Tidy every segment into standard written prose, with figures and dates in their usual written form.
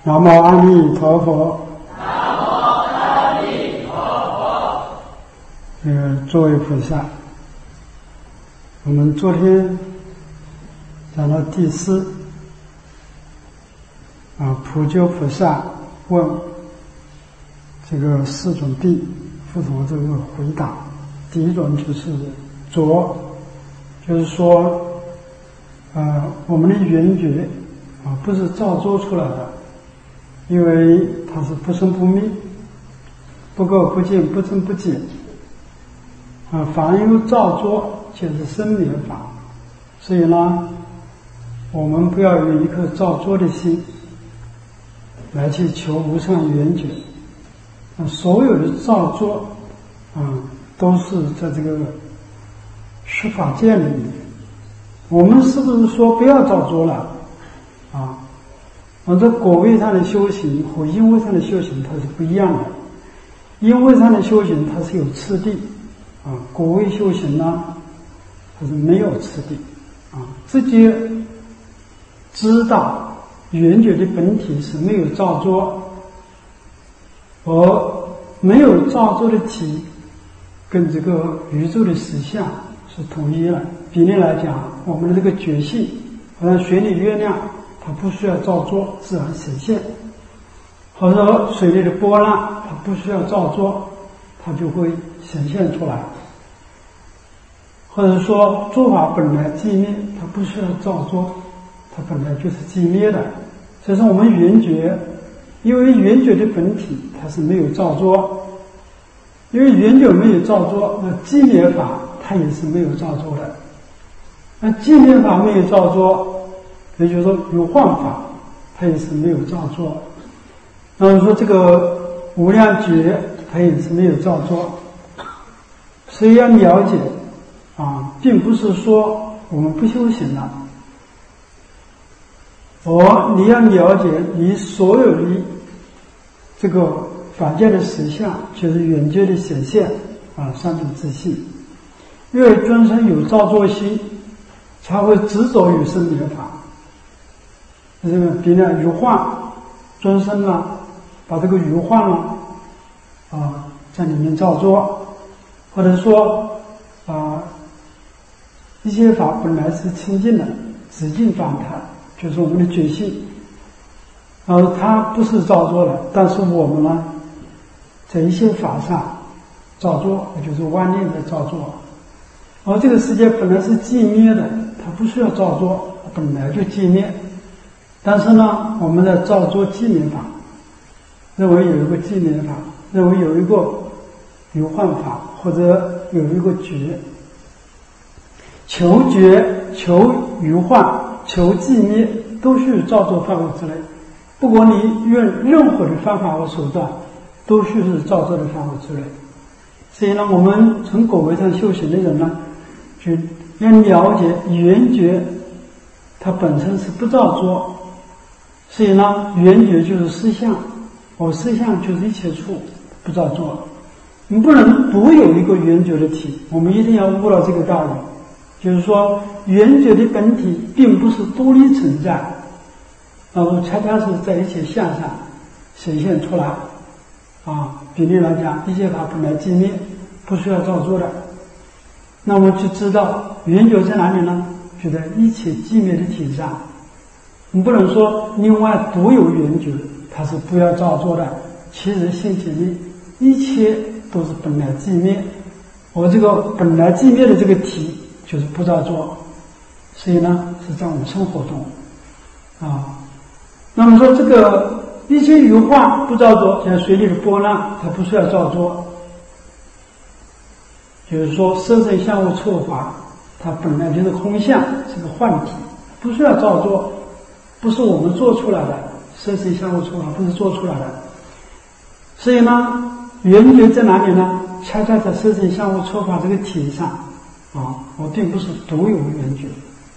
南无阿弥陀佛。 南无阿弥陀佛。 诸位菩萨，我们昨天讲到第四普救菩萨问这个四种病，佛陀这个回答。第一种就是浊，就是说我们的缘觉不是造作出来的，因为它是不生不灭，不垢不净，不增不减凡有造作就是生灭法。所以呢，我们不要有一颗造作的心来去求无上缘觉。所有的造作都是在这个十法界里面。我们是不是说不要造作了这果位上的修行和因位上的修行它是不一样的。因位上的修行它是有次第果位修行呢它是没有次第直接知道缘觉的本体是没有造作，而没有造作的体跟这个宇宙的实相是统一了。比例来讲，我们的这个觉性好像水里月亮，它不需要造作，自然显现；或者水里的波浪，它不需要造作，它就会显现出来；或者说诸法本来寂灭，它不需要造作，它本来就是寂灭的。所以说我们缘觉，因为缘觉的本体它是没有造作，因为缘觉没有造作，那寂灭法它也是没有造作的。那寂灭法没有造作，也就是说有幻法它也是没有造作。那么说这个无量觉它也是没有造作。所以要了解并不是说我们不修行了，你要了解你所有的这个法界的实相，就是缘觉的显现三种自性。因为众生有造作心，才会执着于生灭法。这个比如如幻，众生呢把这个如幻呢在里面造作，或者说一切法本来是清净的止境状态，就是我们的觉性它不是造作的，但是我们呢在一些法上造作，也就是妄念的造作。而这个世界本来是寂灭的，它不需要造作，本来就寂灭。但是呢，我们在造作寂灭法，认为有一个寂灭法，认为有一个有幻法，或者有一个觉。求觉、求有幻、求寂灭，都是造作范围之内。不管你用任何的方法和手段，都是造作的范围之内。所以呢，我们从果位上修行的人呢，就要了解缘觉它本身是不造作，所以呢，缘觉就是实相，实相就是一切处不造作。你不能独有一个缘觉的体，我们一定要悟到这个道理。就是说，缘觉的本体并不是独立存在，恰恰是在一切相上显现出来比例来讲，一切法本来寂灭，不需要造作的。那我们就知道缘觉在哪里呢？就在一切寂灭的体上。你不能说另外独有缘觉，它是不要造作的。其实性体里一切都是本来寂灭，而这个本来寂灭的这个体就是不造作，所以呢是在我们生活中那么说这个一切有幻不造作，像水里的波浪，它不需要造作。就是说色身相互错法，它本来就是空相，是个幻体，不需要造作，不是我们做出来的。色身相互错法不是做出来的。所以呢，缘觉在哪里呢？恰恰在色身相互错法这个体上我并不是独有缘觉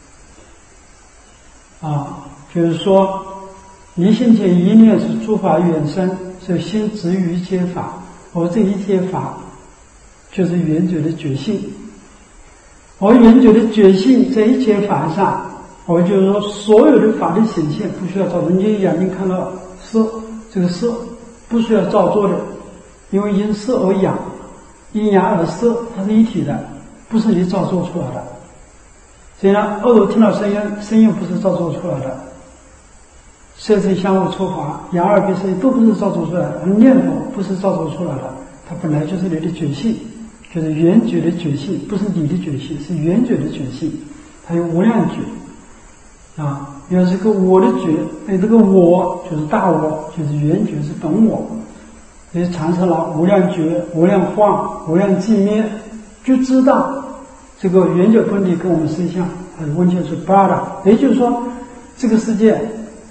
就是说离心前一念是诸法原生，所以心执于一切法，而这一切法就是缘觉的觉性。而缘觉的觉性在一切法上，就是说所有的法的显现不需要造作。你眼睛看到事色，这个色不需要造作的，因为因色而养，因养而色，它是一体的，不是你造作出来的。所以呢，耳朵听到声音，声音不是造作出来的。色声香味触法，眼耳鼻舌都不是造作出来的，念头不是造作出来的，它本来就是你的觉性，就是缘觉的觉性，不是你的觉性，是缘觉的觉性，它有无量觉啊。有这个我的觉，这个我就是大我，就是缘觉，是本我，也产生了无量觉、无量幻、无量寂灭，就知道这个缘觉本体跟我们身相完全是不二的。也就是说，这个世界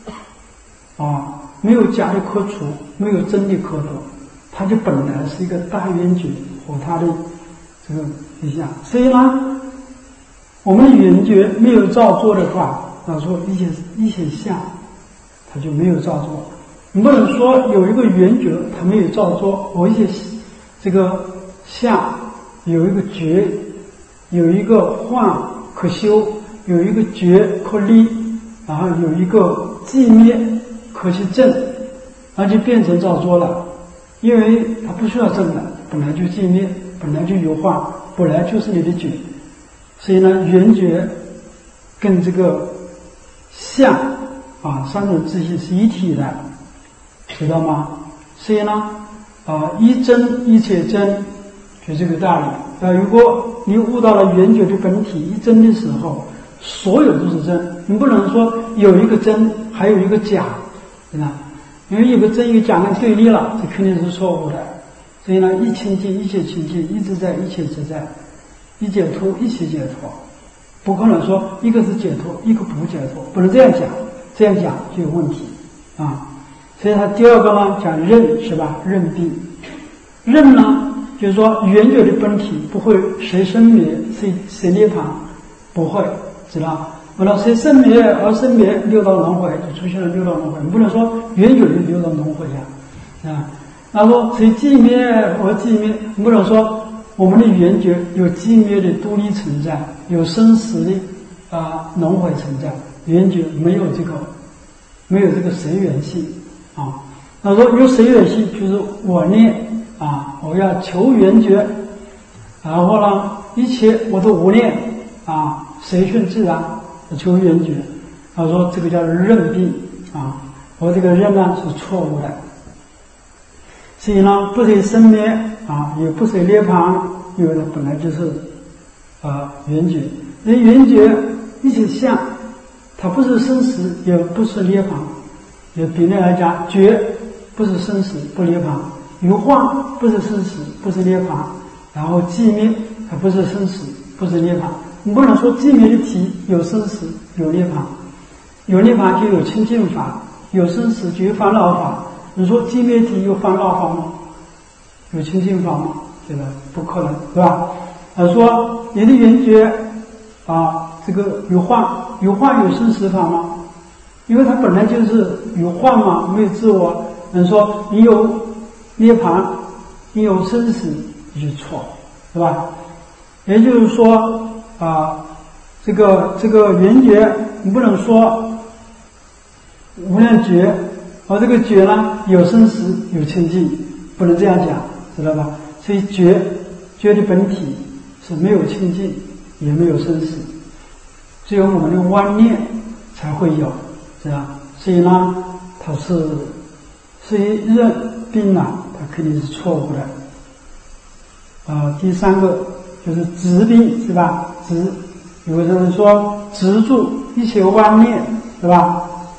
没有假的可除，没有真的可得，它就本来是一个大缘觉和它的这个一项。所以呢，我们的缘觉没有造作的话，那说一些相，它就没有造作。你不能说有一个缘觉它没有造作，我一些这个相有一个觉，有一个幻可修，有一个觉可立，然后有一个寂灭可去证，那就变成造作了。因为它不需要证的，本来就寂灭，本来就有幻，本来就是你的觉。所以呢，缘觉跟这个相三种自性是一体的，知道吗？所以呢，一真一切真，就这个道理。如果你悟到了缘觉的本体一真的时候，所有都是真。你不能说有一个真，还有一个假，对吧？因为有个真一个假跟对立了，这肯定是错误的。所以呢，一清净一切清净，一自在一切自在，一解脱一切解脱。不可能说一个是解脱，一个不解脱，不能这样讲，这样讲就有问题啊。所以他第二个呢讲认，是吧？认定，认呢就是说缘觉的本体不会谁生灭谁涅槃，不会，知道？完了谁生灭而生灭，六道轮回就出现了六道轮回。你不能说缘觉的六道轮回啊。那说谁寂灭而寂灭，你不能说我们的缘觉有寂灭的独立存在，有生死的轮回存在，缘觉没有这个随缘性啊。那说有随缘性，就是我念我要求缘觉，然后呢一切我都无念随顺自然求缘觉。他说这个叫认定我这个认呢是错误的。所以呢，不随生灭也不随涅槃，因为它本来就是缘觉。因为缘觉一切相，它不是生死，也不是涅槃。也比例来讲，觉不是生死，不涅槃；有幻不是生死，不是涅槃；然后寂灭它不是生死，不是涅槃。你不能说寂灭的体有生死，有涅槃，有涅槃就有清净法，有生死就有烦恼法。你说寂灭体有烦恼法吗？有清净法吗？这个不可能，对吧？说你的缘觉这个有幻有生死法吗？因为它本来就是有幻嘛，没有自我。说你有涅槃，你有生死，你就错，对吧？也就是说这个缘觉，你不能说无量觉。这个觉呢，有生死，有清净，不能这样讲，知道吧？所以觉的本体是没有清净，也没有生死，只有我们的妄念才会有，是吧？所以呢，它是认定它肯定是错误的。第三个就是执定，是吧？有的人说执住一切妄念，是吧？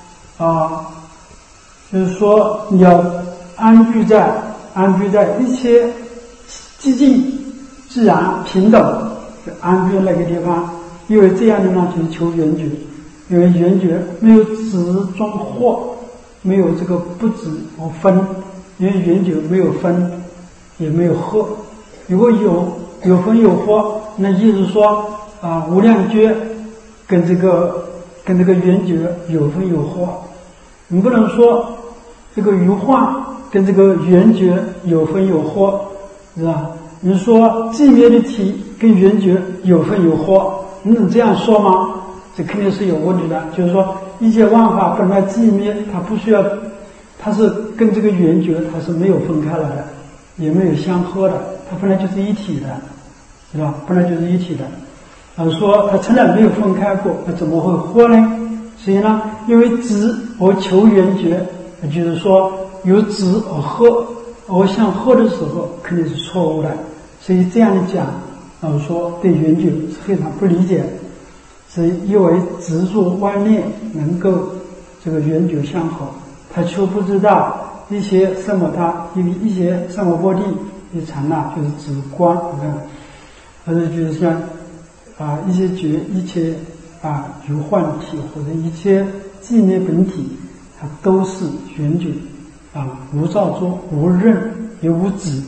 就是说你要安居在一切寂静自然平等，就安居那个地方。因为这样的呢，就是求缘觉。因为缘觉没有执中惑，没有这个不执和分。因为缘觉没有分，也没有惑。如果有分有惑，那意思说无量觉跟这个缘觉有分有惑。你不能说这个余幻跟这个缘觉有分有惑，是吧？你说寂灭的体跟缘觉有分有惑，你能这样说吗？这肯定是有问题的。就是说一切万法本来寂灭，它不需要它是跟这个圆觉它是没有分开来的，也没有相合的，它本来就是一体的，是吧？本来就是一体的。说它从来没有分开过，那怎么会合呢？所以呢，因为止而求圆觉，就是说由止而合，而相合的时候肯定是错误的。所以这样讲，说对圆觉是非常不理解，是因为执着妄念能够这个圆觉相合，他却不知道一些三摩他，一些三摩波地一刹那就是指观，或者就是像一些觉，一切如幻体或者一切寂灭本体，它都是圆觉无造作、无任也无止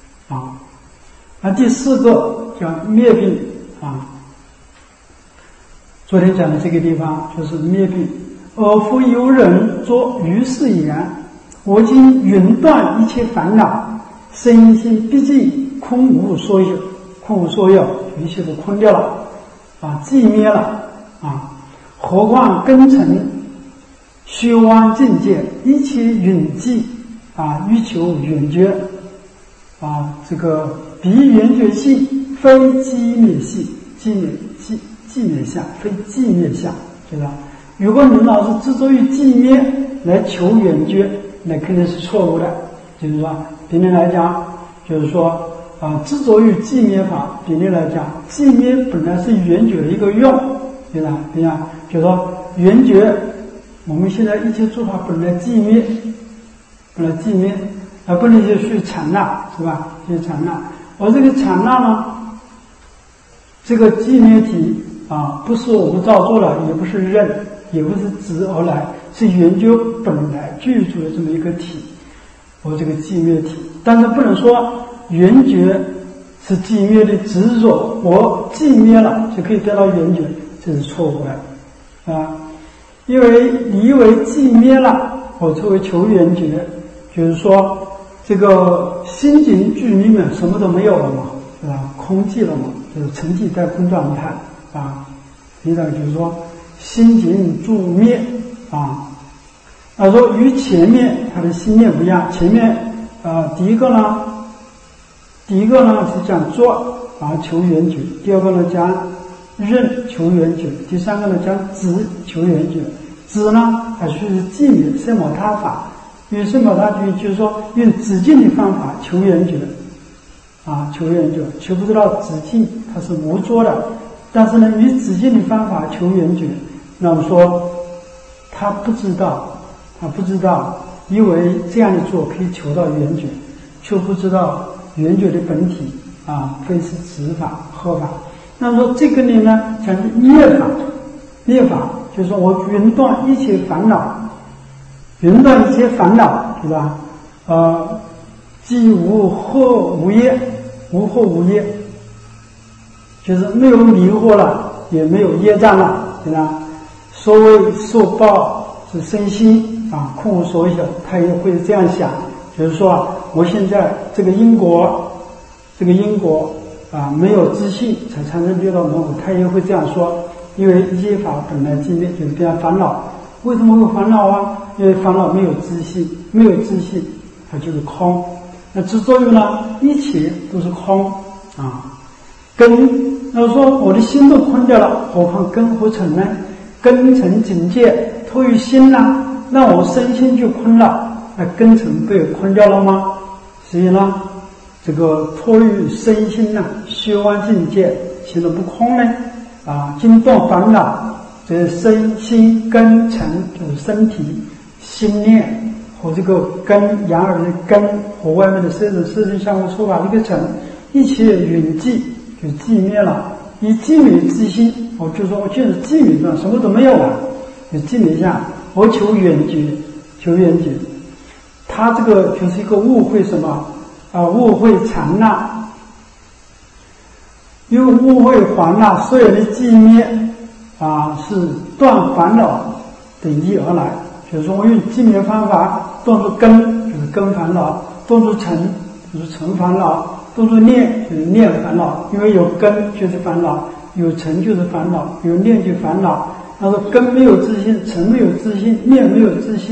第四个叫灭病昨天讲的这个地方就是灭病。尔复有人作于是言：我今云断一切烦恼，身心毕竟空无所有，空无所有，一切都空掉了寂灭了何况根尘虚妄境界，一切允寂欲求圆觉这个彼圆觉性非寂灭性，寂灭相非寂灭相，对吧？如果你老是执着于寂灭来求圆觉，那肯定是错误的。就是说比例来讲，就是说执着于寂灭法，比例来讲，寂灭本来是圆觉的一个用，对吧？对呀，就是说圆觉，我们现在一切诸法本来寂灭，不能就去刹那，是吧？去刹那，而这个刹那呢，这个寂灭体不是我们造作的，也不是任，也不是执而来，是圆觉本来具足的这么一个体，和这个寂灭体。但是不能说圆觉是寂灭的执着，我寂灭了就可以得到圆觉，这是错误的因为你以为寂灭了，我作为求圆觉，就是说这个心境具里面什么都没有了嘛，是吧？空寂了嘛，就是沉寂在空状态实际上就是说心境住灭说与前面它的心念不一样，前面第一个呢是讲作求圆觉，第二个呢讲任求圆觉，第三个呢讲止求圆觉。止呢还是寂灭三摩他法，因为三摩他就是说用止境的方法求圆觉求圆觉，求不知道止境它是无作的，但是呢以止境的方法求圆觉，那么说他不知道，以为这样的做可以求到圆觉，却不知道圆觉的本体非是执法合法。那么说这个呢讲是业法就是说我云断一切烦恼，对吧？既无惑无业，就是没有迷惑了，也没有业障了，对吧？所谓受报是身心空无所有，他也会这样想，就是说我现在这个因果没有自信才产生六道轮回，他也会这样说。因为一切法本来寂灭，就是这样烦恼。为什么会烦恼因为烦恼没有自信，它就是空。那执着于呢，一切都是空根，那说我的心都空掉了，何况根和尘呢？根尘境界托于心让我身心就空了，那根尘被空掉了吗？所以呢，这个托于身心虚妄境界显得不空呢惊动烦恼，这身心根尘就是身体心念和这个根阳而的根和外面的色身相互触法这个尘，一切允寂就寂灭了。以寂灭之心，我就说我就是寂灭了，什么都没有了，就寂灭下，我求圆觉，他这个就是一个误会什么误会刹那，因为误会烦恼，所有的寂灭是断烦恼的意而来。就是说我用寂灭方法断除根，就是根烦恼；断除尘，就是尘烦恼；断除念，就是念烦恼。因为有根就是烦恼，有尘就是烦恼，有念就烦恼。他说根没有自信，尘没有自信，念没有自信，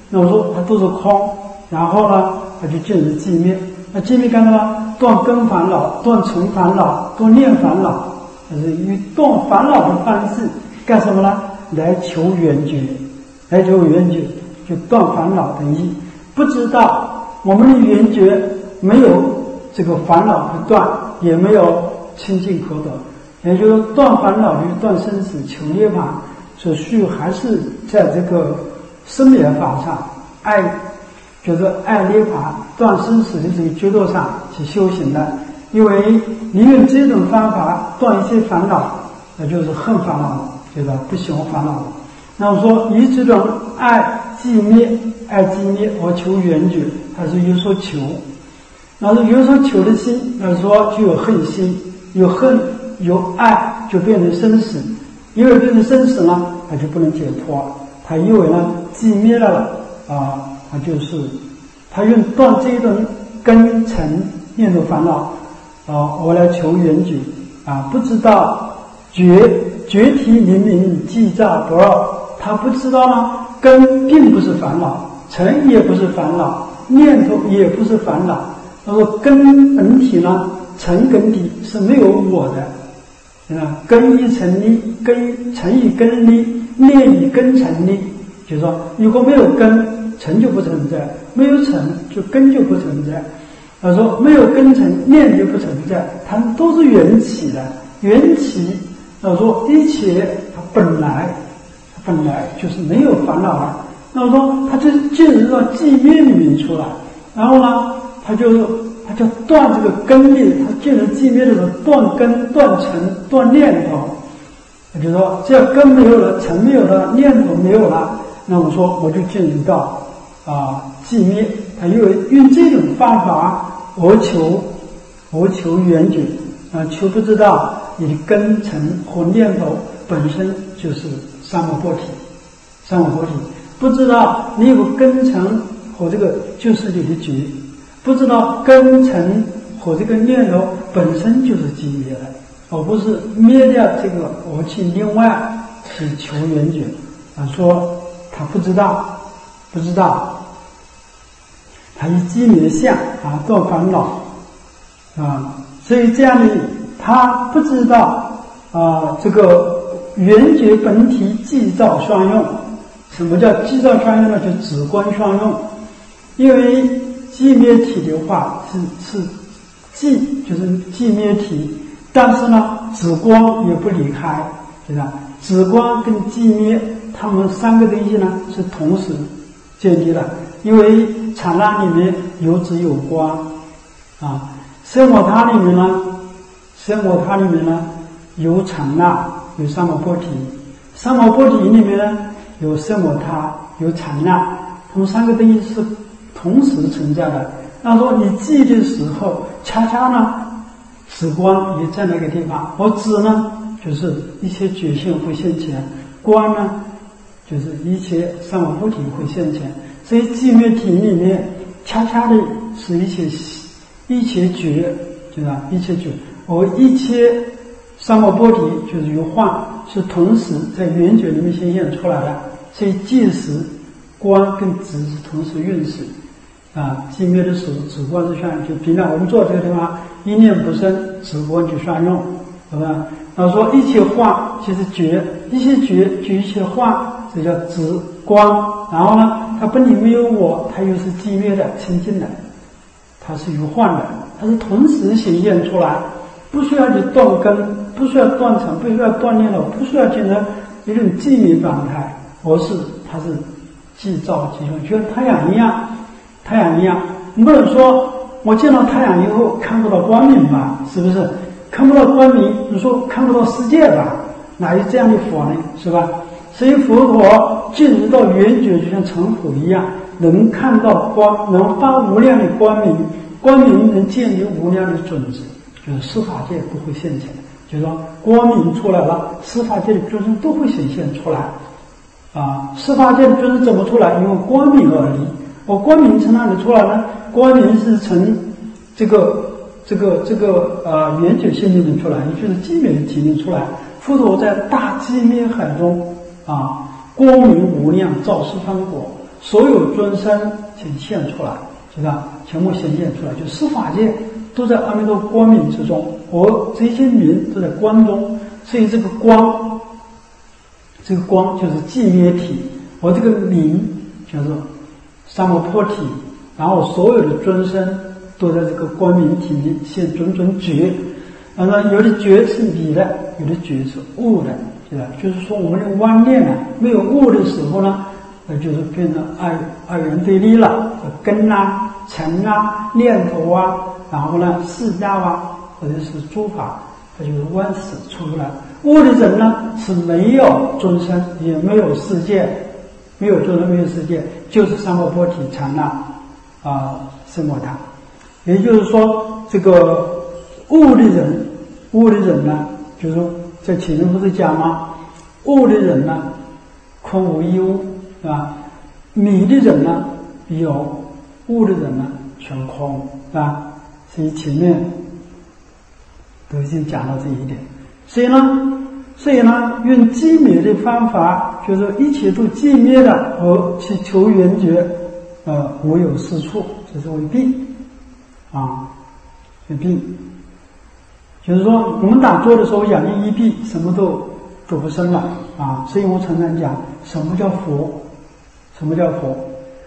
那我说它都是空，然后呢，它就进入寂灭。那寂灭干什么？断根烦恼，断尘烦恼，断念烦恼，就是以断烦恼的方式干什么呢？来求圆觉，来求圆觉，就断烦恼等于不知道我们的圆觉没有这个烦恼可断，也没有清净可得，也就是说断烦恼与断生死求涅槃所需还是在这个生灭法上，就是爱涅槃断生死的这个觉度上去修行的。因为你用这种方法断一些烦恼，那就是恨烦恼了，就是不喜欢烦恼了。那我说以这种爱寂灭而求圆觉，它是有所求。那是有所求的心，那是说就有恨心，有恨有爱就变成生死，因为变成生死呢，它就不能解脱，它因为呢寂灭了它就是他用断这一种根尘念头烦恼我来求圆觉不知道觉体明明寂照不二，他不知道呢根并不是烦恼，尘也不是烦恼，念头也不是烦恼。他说根本体呢，尘根体是没有我的根以尘立，尘以根立，念以根尘立。就是说如果没有根，尘就不存在，没有尘就根就不存在。他说没有根尘，念就不存在，它们都是缘起的。缘起他说一切它本来就是没有烦恼了。那么说它就进入到寂灭里面出来，然后呢它就断这个根力，它进入寂灭的时候断根断尘断念头。就是说只要根没有了，尘没有了，念头没有了，那我说我就进入到寂灭。他因为用这种方法我求圆觉求不知道你的根尘和念头本身就是三摩波提，不知道你有根尘和这个就是你的觉，不知道根尘和这个念头本身就是寂灭了，而不是灭掉这个我去另外去求圆觉说他不知道他以寂灭相断烦恼所以这样的他不知道这个圆觉本体寂照双用。什么叫寂照双用呢？就止观双用。因为寂灭体的话是寂，就是寂灭体，但是呢止观也不离开，对吧？止观跟寂灭它们三个东西呢是同时建立的。因为刹那里面有止有观奢摩他里面呢有刹那有三摩波提，三摩波提里面呢有奢摩他有刹那，它们三个东西是同时存在的。那说你记的时候恰恰呢止观也在那个地方，而止呢就是一切觉性会现前，观呢就是一切三摩波提会现前。所以寂灭体里面恰恰的是一切觉，就是一切觉，而一切三摩波提就是有幻，是同时在圆觉里面显现出来的。所以即时观跟止是同时运行寂灭的时候止观是相用，就平常我们做这个地方一念不生，止观就相用，对吧？然后说一切幻就是觉，一切觉就一切幻，这叫止观。然后呢它本体没有我，它又是寂灭的清净的，它是有幻的，它是同时显现出来，不需要去断根，不需要断尘，不需要断念头，不需要进入一种寂灭状态，而是它是寂照即用，就像太阳一样。你不能说我见到太阳以后看不到光明吧，是不是？看不到光明，你说看不到世界吧，哪有这样的佛呢，是吧？所以佛陀进入到圆觉，就像成佛一样，能看到光，能发无量的光明，光明能建立无量的种子，就是十法界不会现前。就是说光明出来了，十法界的众生都会显现出来十法界的众生怎么出来？因为光明而立。而光明从哪里出来呢？光明是从这个圆觉性里面出来，也就是寂灭体里出来。佛陀在大寂灭海中光明无量，照十方果， 所有尊身显现出来，是吧？全部显现出来，就十法界都在阿弥陀光明之中，而这些名都在光中，所以这个光就是寂灭体，而这个名叫做三摩婆提，然后所有的尊身都在这个光明体里现种觉。然后有的觉是理的，有的觉是悟的，是吧？就是说我们的妄念呢，没有悟的时候呢，就是变成二元对立了，根啊、尘啊、念头啊，然后呢四大啊，或者是诸法，它就是万事出不来。悟的人呢是没有尊身，也没有世界，没有尊身，没有世界，就是三摩婆提禅那奢摩他。也就是说，这个悟的人呢，就是说在前面不是讲吗？悟的人呢，空无一物，是吧？迷的人呢有，悟的人呢全空，是吧？所以前面都已经讲到这一点。所以呢，用寂灭的方法，就是一切都寂灭的，而去求圆觉，无有是处，这是为病为病。就是说，我们打坐的时候仰念一闭，什么都不生了所以我常常讲，什么叫佛？什么叫佛？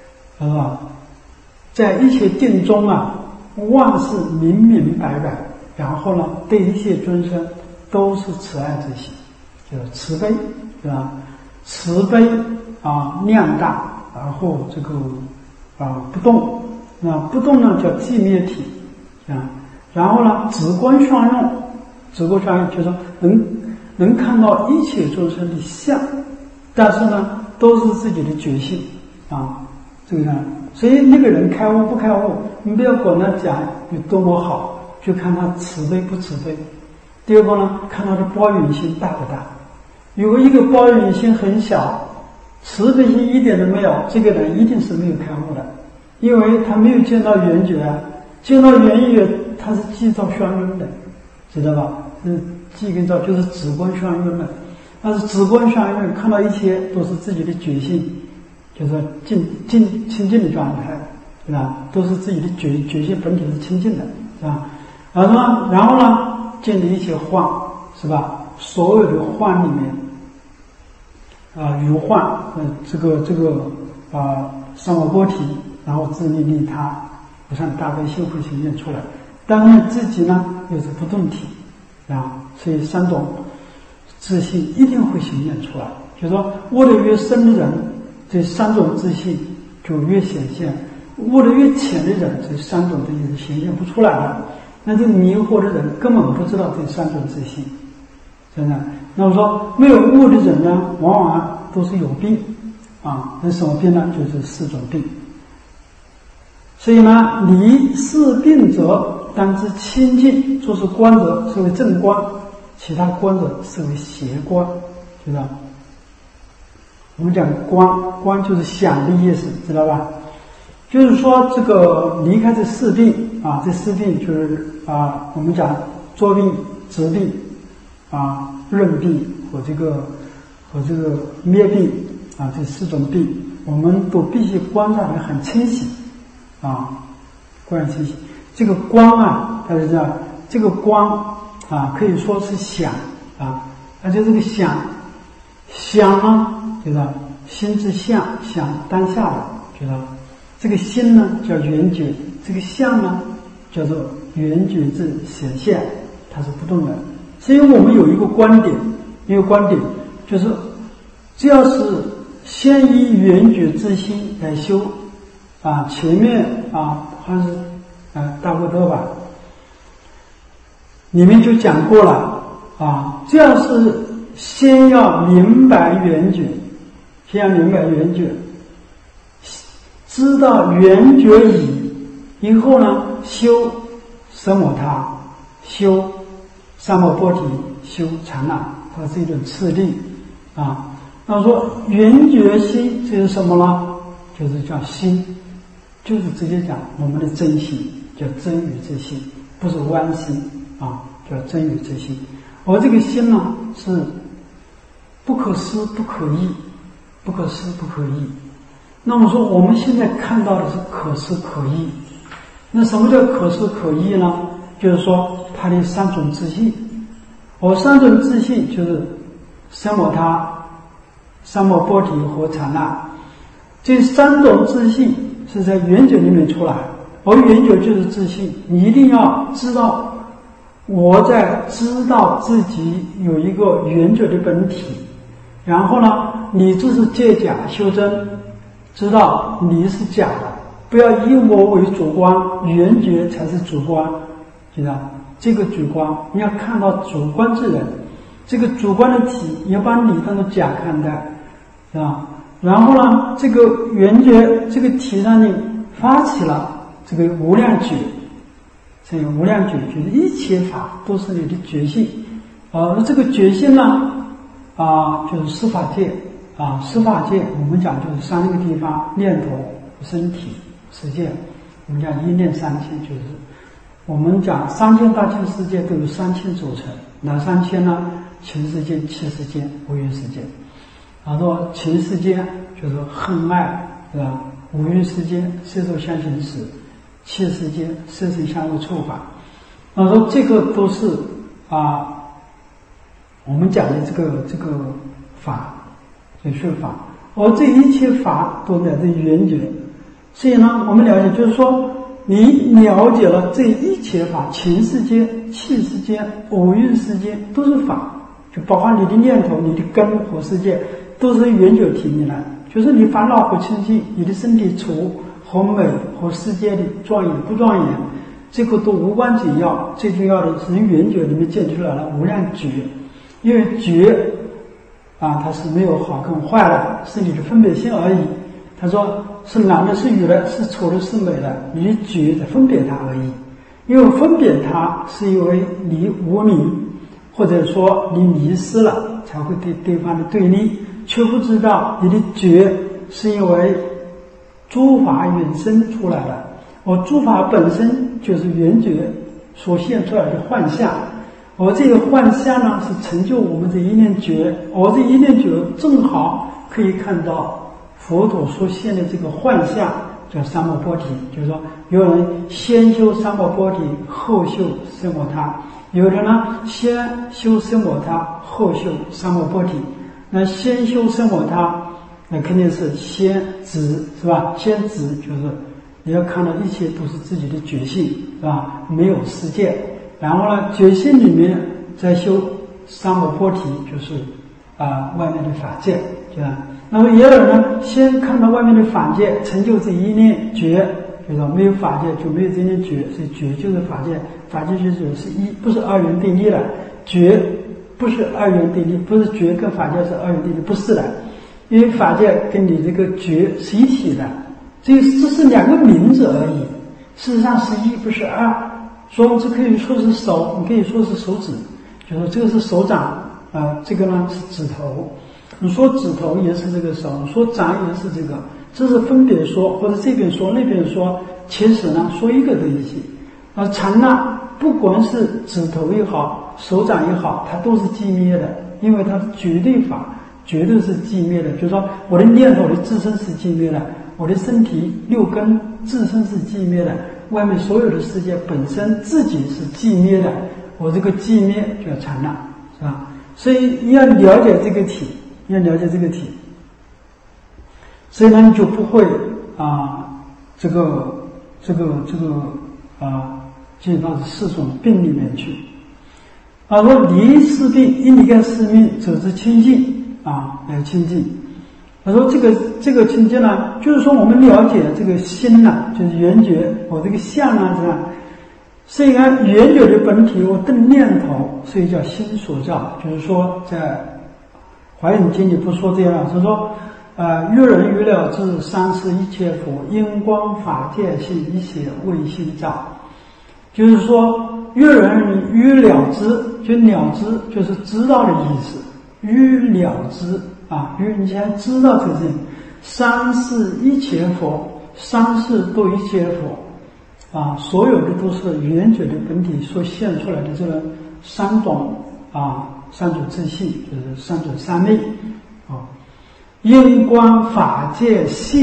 在一切定中万事明明白白，然后呢，对一切众生都是慈爱之心，就是慈悲，对吧？慈悲量大，然后这个不动，那不动呢叫寂灭体然后呢，直观相用就是说能看到一切众生的相，但是呢，都是自己的觉性这个呢，所以那个人开悟不开悟，你不要管他讲有多么好，就看他慈悲不慈悲。第二个呢，看他的包容心大不大。如果一个包容心很小，慈悲心一点都没有，这个人一定是没有开悟的，因为他没有见到圆觉见到圆觉他是寂照相应的，知道吧？寂跟照就是直观相应的，但是直观相应看到一切都是自己的觉性，就是清净的状态，对吧？都是自己的觉性本体是清净的，是吧？然后呢，见的一切幻，是吧？所有的幻里面如幻，这个三摩波提，然后自利利他，不像大悲心会显现出来。但是自己呢又是不动体所以三种自信一定会显现出来。就是说悟得越深的人，这三种自信就越显现；悟得越浅的人，这三种自信显现不出来了。那这迷惑的人根本不知道这三种自信，真的。那我说没有悟的人呢，往往都是有病那什么病呢？就是四种病。所以呢，离四病者，当知清净，做是观者是为正观，其他观者是为邪观，知道？我们讲观就是想的意思，知道吧？就是说这个离开这四病这四病就是我们讲作病、执病论病和这个灭病这四种病，我们都必须观察得很清晰观察清晰。这个光大家知道，这个光可以说是想而且这个想呢，知道心之相，想当下的，知道这个心呢叫缘觉，这个相呢叫做缘觉之显现，它是不动的。所以我们有一个观点就是只要是先以缘觉之心来修前面还是大部头吧里面就讲过了只要是先要明白缘觉，知道缘觉以后呢，修奢摩他，修三摩波提，修禅那，它是一种次第那说缘觉心这是什么呢？就是叫心，就是直接讲我们的真心，叫真语之心，不是弯心叫真语之心。而这个心呢是不可思不可议， 那么说我们现在看到的是可思可议。那什么叫可思可议呢？就是说它的三种自性。三种自性就是三摩他、三摩波提和禅那。这三种自性是在圆觉里面出来，而圆觉就是自性。你一定要知道，我在知道自己有一个圆觉的本体，然后呢，你就是借假修真，知道你是假的，不要以我为主观，圆觉才是主观，知道？这个主观你要看到主观之人，这个主观的体你要把你当作假看待，是吧？然后呢，这个圆觉这个体让你发起了这个无量觉，这个无量觉就是一切法都是你的觉性，这个觉性呢，就是十法界十法界我们讲就是三个地方：念头、身体、世界。我们讲一念三千，就是我们讲3000大千世界都有3000组成，哪3000呢？情世间、气世间、无蕴世间。说情世间就是恨爱，对吧？无蕴世间色受相行识，气世间色声香味触法。说这个都是我们讲的这个法，这学法，而这一切法都来自圆觉。所以呢，我们了解就是说，你了解了这一切法，情世间、气世间、五蕴世间都是法，就包括你的念头、你的根和世界，都是圆觉体里来。就是你烦恼和清净，你的身体处和美和世界的庄严不庄严，这个都无关紧要。最重要的是圆觉里面见出来了无量觉，因为觉它是没有好跟坏的，是你的分别心而已。他说是男的是女的，是丑的是美的，你的觉在分别它而已。因为分别它是因为你无明，或者说你迷失了，才会对对方的对立，却不知道你的觉是因为诸法原生出来的，而诸法本身就是圆觉所现出来的幻象，而这个幻象呢是成就我们这一念觉，而这一念觉正好可以看到佛陀所现的这个幻象，叫三摩波提。就是说有人先修三摩波提后修三摩他，有的呢先修三摩他后修三摩波提。那先修三摩他，那肯定是先止，是吧？先止就是你要看到一切都是自己的觉性，是吧？没有世界。然后呢，觉性里面再修三摩波提，就是外面的法界，对吧？那么也有人呢，先看到外面的法界，成就这一念觉，就是说没有法界就没有这一念觉，所以觉就是法界，法界就是一，不是二元对立的，觉不是二元对立，不是觉跟法界是二元对立，不是的，因为法界跟你这个觉是一体的，这是两个名字而已，事实上是一不是二。说这可以说是手，你可以说是手指，就说这个是手掌，这个呢是指头。你说指头也是这个手，你说掌也是这个，这是分别说，或者这边说那边说，其实呢说一个东西。禅那不管是指头也好，手掌也好，它都是寂灭的，因为它是绝对法，绝对是寂灭的。就是说我的念头的自身是寂灭的，我的身体六根自身是寂灭的，外面所有的世界本身自己是寂灭的，我这个寂灭叫禅那，是吧？所以要了解这个体，要了解这个体，所以呢你就不会进到4种病里面去。说离世病，因离开世命，则之清净来清净。他说这个清净呢，就是说我们了解这个心呢，就是圆觉，我这个相呢，这样是一个圆觉的本体，我的念头，所以叫心所造。就是说在华严经里不说这样，是说于人于了知，三世一切佛，因光法界性，一切为心造。就是说于人于了知，就了知就是知道的意思，于了知于你先知道这个事情。三世一切佛，三世都一切佛所有的都是圆觉的本体所现出来的这个三种自性，就是三种三昧因观法界性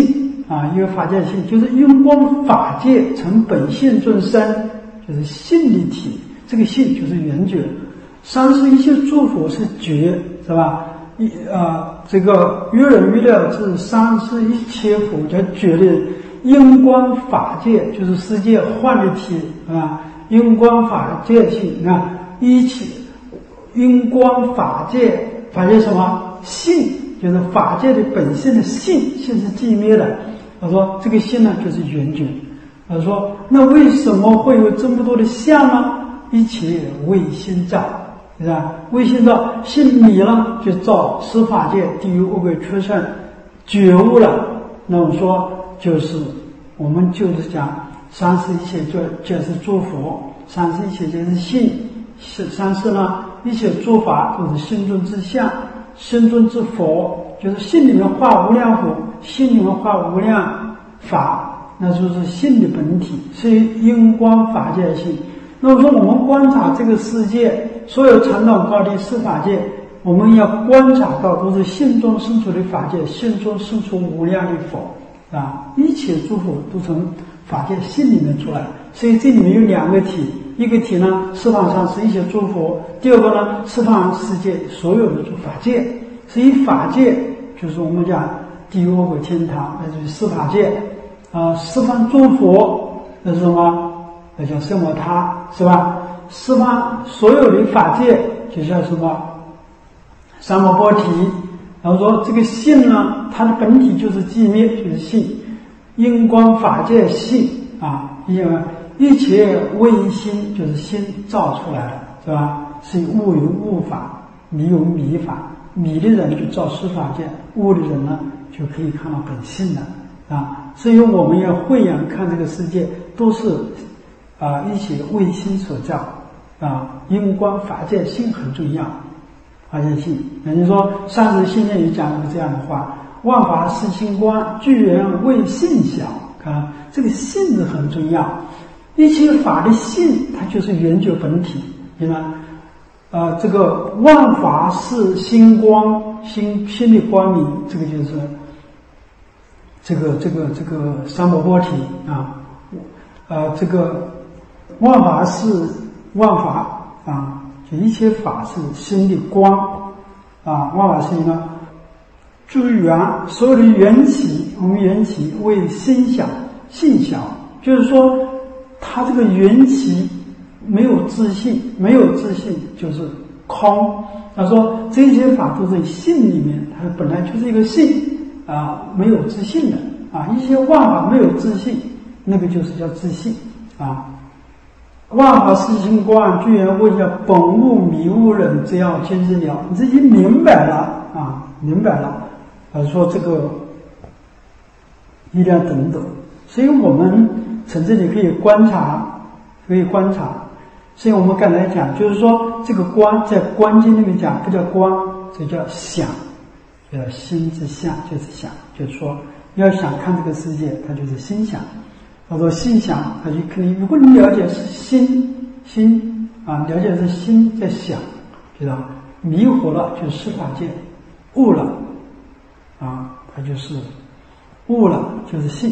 啊，一个法界性，就是因观法界成本性众生，就是性的体，这个性就是圆觉。三世一切诸佛是觉，是吧？这个于人于了知三世一切佛叫觉的因观法界，就是世界幻的体啊，因观法界性啊，一起因观法界，法界什么性，就是法界的本性的性，性是寂灭的。他说这个性呢就是圆觉。他说那为什么会有这么多的相呢？一切为心造。是吧？为心造，心迷了就造十法界、地狱、恶鬼、畜生，觉悟了，那我说就是我们就是讲三世一切就是诸佛，三世一切就是性，三世呢一切诸法都是心中之相，心中之佛，就是心里面化无量佛，心里面化无量法，那就是性的本体，是因观法界性。那么说我们观察这个世界，所有长短高低四法界，我们要观察到都是心中生出的法界，心中生出无量的佛啊！一切诸佛都从法界心里面出来，所以这里面有两个体，一个体呢，十方上是一切诸佛；第二个呢，十方世界所有的诸法界。所以法界就是我们讲地狱、恶鬼、天堂，那就是四法界啊。十方诸佛那是什么？那叫圣摩他，是吧？十方所有的法界就叫什么？三摩波提。然后说这个性呢，它的本体就是寂灭，就是性，因观法界性啊，因为一切为心，就是心造出来的，是吧？是悟有悟法，迷有迷法，迷的人就造十法界，悟的人呢就可以看到本性了啊。所以我们要慧眼看这个世界，都是一切为心所造啊，因观法界性很重要，法界性。也就是说，上次信念也讲过这样的话：万法是心观，具缘为性小。看这个性字很重要，一切法的性，它就是圆觉本体。你看，这个万法是心光，心的光明，这个就是这个三摩波提啊，这个。万法是万法啊，就一切法是心的光啊。万法是什么？诸缘所有的缘起，我们缘起为心小，性小，就是说它这个缘起没有自信，没有自信就是空。他说这些法都在性里面，它本来就是一个性啊，没有自信的啊。一些万法没有自信，那个就是叫自信啊。万法是心观，具缘为下，本悟迷悟人，只要见之了。你自己明白了啊，明白了。说这个一定要等等。所以我们从这里可以观察。所以我们刚才讲，就是说这个观在观经里面讲不叫观，这叫想，叫心之相，就是想，就是说要想看这个世界，它就是心想。他说心想，他就肯定，如果你了解是心啊，了解是心在想，知道迷惑了就是十法界，悟了啊，它就是悟了就是性，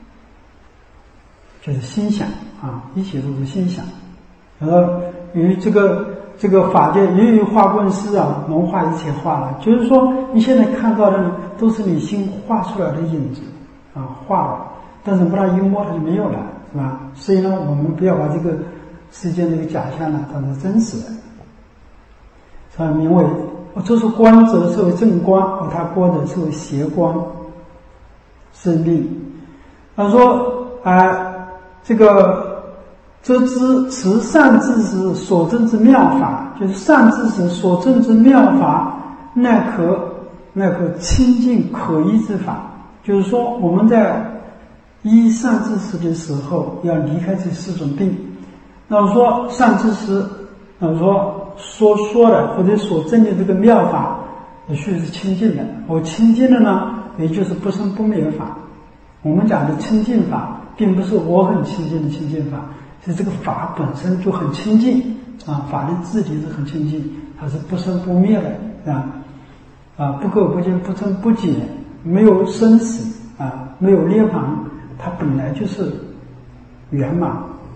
就是心想啊，一切都是心想。然后与这个法界由于化棍师啊，能化一切化了，就是说你现在看到的都是你心画出来的影子啊，画了。但是不然一摸它就没有了，是吧？所以呢，我们不要把这个世间这个假象呢当成真实的。所以名为这是观者是为正观，而他观者是为邪观，是命。他说这个则知持善知识所证之妙法，就是善知识所证之妙法，那可清净可依之法。就是说我们在依善知识的时候，要离开这四种病。那么说善知识，那么说说的或者所证的这个妙法，也须是清净的。我清净的呢，也就是不生不灭法。我们讲的清净法，并不是我很清净的清净法，是这个法本身就很清净啊，法的自体是很清净，它是不生不灭的啊，不垢不净，不增不减，没有生死啊。 没有涅槃，它本来就是圆满。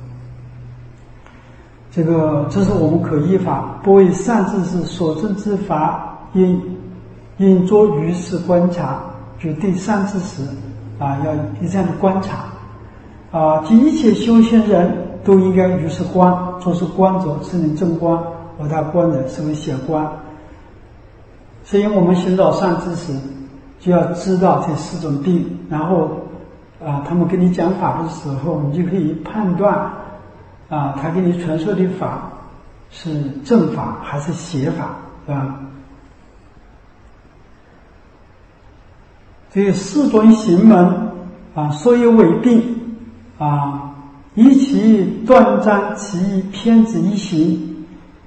这是我们可依法，不为善知识所证之法，应作如是观察。就对善知识要一这样的观察即一切修行人都应该如是观，作是观者，是名正观，而他观者是为显观。所以我们寻找善知识，就要知道这4种病，然后他们跟你讲法的时候，你就可以判断他给你传授的法是正法还是邪法，对吧？这4种行门所有为病依其断章其义，偏执一行，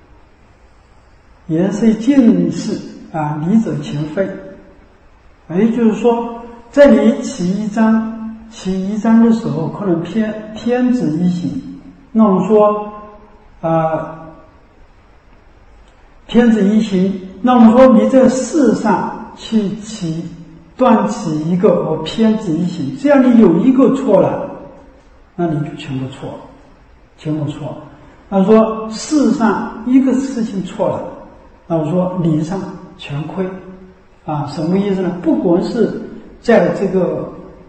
言虽尽是理者情非。也就是说，在你起一章的时候，可能偏执一行。那我们说偏执一行，那我们说你这事上去断起一个我偏执一行，只要你有一个错了，那你就全部错了，全部错了。那说事上一个事情错了，那我说理上全亏什么意思呢？不管是在这个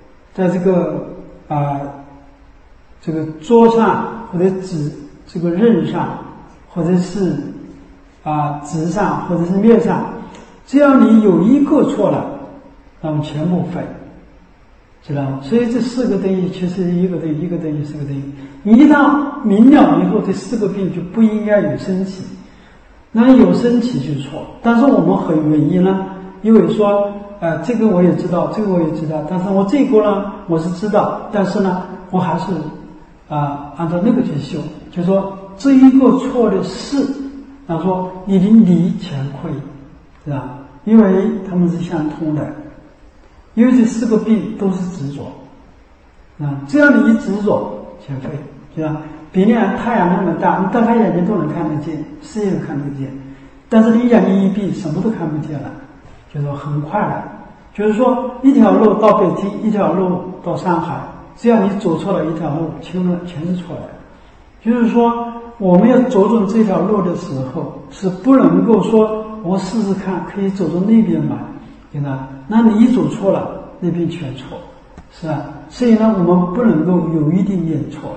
桌上，或者纸这个刃上，或者是纸上，或者是面上，只要你有一个错了，那么全部废，知道吗？所以这4个等于其实1个等于1个等于4个等于。你一旦明了以后，这4个病就不应该有升起，那有升起就错。但是我们很原因呢，因为说这个我也知道，这个我也知道，但是我这个呢我是知道，但是呢我还是按照那个去修，就是说这一个错的事，那说你的理全亏，是吧？因为他们是相通的，因为这4个病都是执着只要你一执着全废，是吧？比如太阳那么大，你大开眼睛都能看得见，视野都看得见，但是你眼睛一闭，什么都看不见了，就是说很快了。就是说一条路到北京，一条路到上海，只要你走错了一条路，全是错的。就是说我们要走准这条路的时候，是不能够说我试试看可以走到那边嘛，对吧？那你一走错了，那边全错，是吧？所以呢，我们不能够有一点点错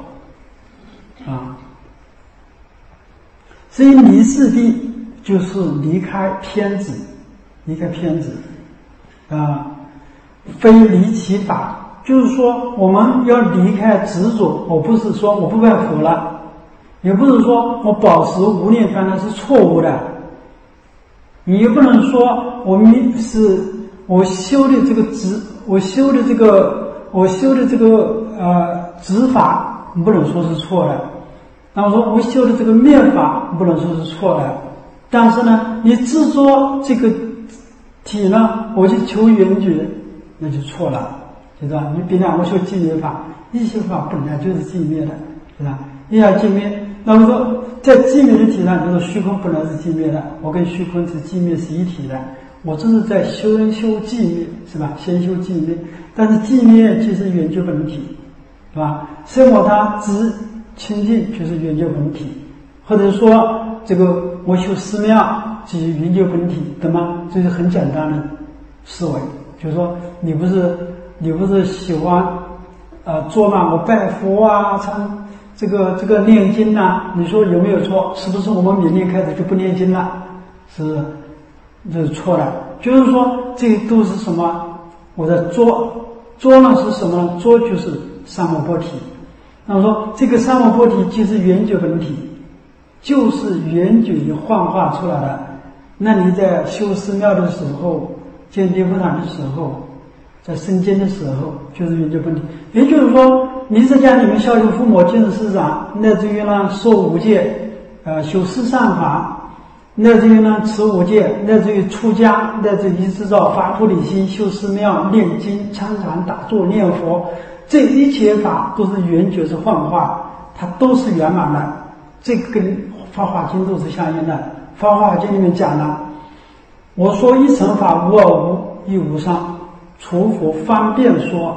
所以离世地就是离开偏执，非离其法，就是说我们要离开执着。我不是说我不拜佛了，也不是说我保持无念烦恼是错误的，你也不能说我修的这个执法，你不能说是错的。那我说我修的这个灭法，不能说是错的。但是呢，你执着这个体呢，我去求圆觉，那就错了，知道吧？你比方我修寂灭法，一切法本来就是寂灭的，是吧？一要寂灭，那么说在寂灭的体上，就是虚空本来是寂灭的，我跟虚空是寂灭是一体的。我这是在修寂灭，是吧？先修寂灭，但是寂灭即是圆觉本体，是吧？生活它知清净就是圆觉本体，或者说这个我修寺庙即圆觉本体，懂吗？这是很简单的思维，就是说你不是喜欢做嘛？我拜佛唱这个念经你说有没有错？是不是我们明年开始就不念经了？这是错的。就是说这都是什么？我在作呢是什么呢？作就是三摩波提。那么说这个三摩波提就是圆觉本体，就是圆觉你幻化出来的。那你在修寺庙的时候，见地佛堂的时候，在升经的时候，就是圆觉本体。也就是说你在家里面孝敬父母，敬事师长，乃至于呢说五戒，修四善法，乃至于呢持五戒，乃至于出家，乃至于制造发菩提心，修寺庙，念经参禅打坐念佛，这一切法都是圆觉是幻化，它都是圆满的。这个跟法华经都是相应的。法华经里面讲了，我说一乘法无二无，亦无伤，除佛方便说，